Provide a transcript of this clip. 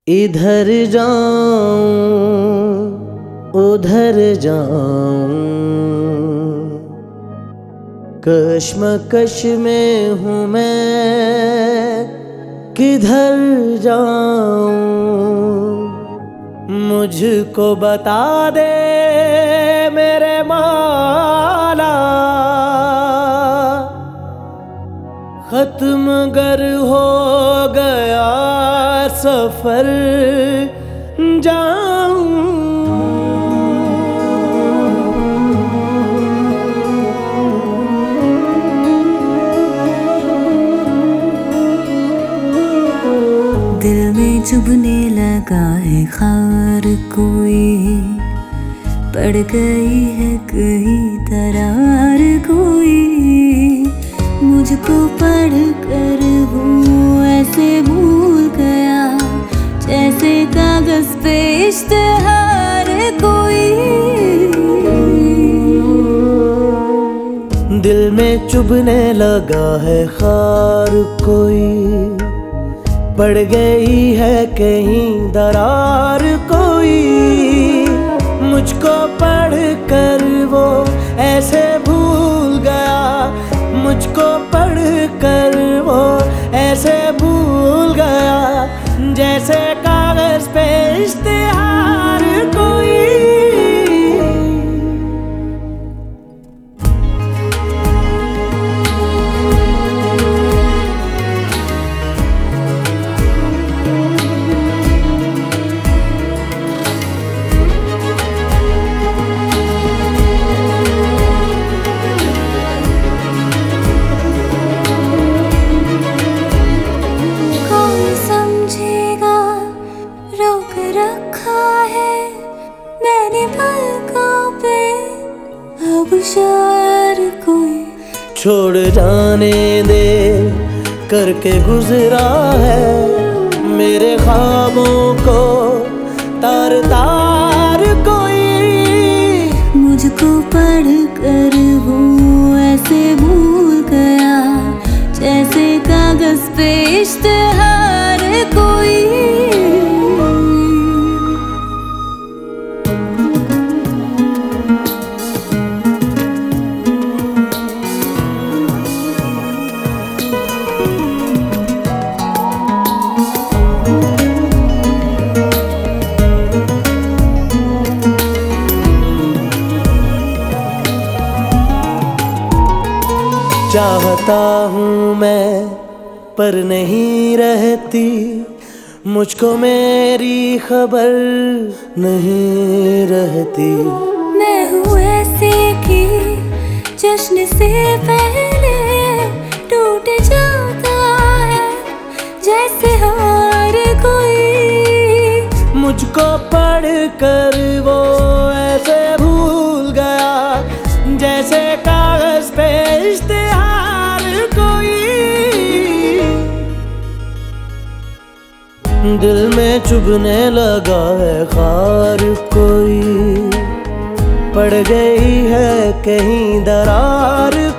इधर जाऊं उधर जाऊं, कश्मकश में हूँ मैं, किधर जाऊं। मुझको बता दे मेरे मौला, खत्म गर हो गया सफर जाऊं। दिल में चुभने लगा है खार कोई, पड़ गई है कहीं दरार कोई। मुझको पढ़ कर वो ऐसे भूल गया जैसे कागज पे इश्तिहार कोई। दिल में चुभने लगा है खार कोई, पड़ गई है कहीं दरार कोई। मुझको पढ़ कर वो ऐसे भूल गया, मुझको पढ़ कर वो ऐसे भूल गया जैसे कागज पे इश्तिहार कोई। शायर कोई छोड़ जाने दे करके गुजरा है मेरे ख्वाबों को तार तार कोई। मुझको पढ़ कर वो ऐसे भूल गया जैसे कागज पे इश्तिहार कोई। चाहता हूँ मैं पर नहीं रहती, मुझको मेरी खबर नहीं रहती। मैं हूँ ऐसे की जश्न से पहले टूट जाता है जैसे हार कोई। मुझको पढ़ कर वो ऐसे भूल गया जैसे कागज पे इश्तिहार कोई। दिल में चुभने लगा है खार कोई, पड़ गई है कहीं दरार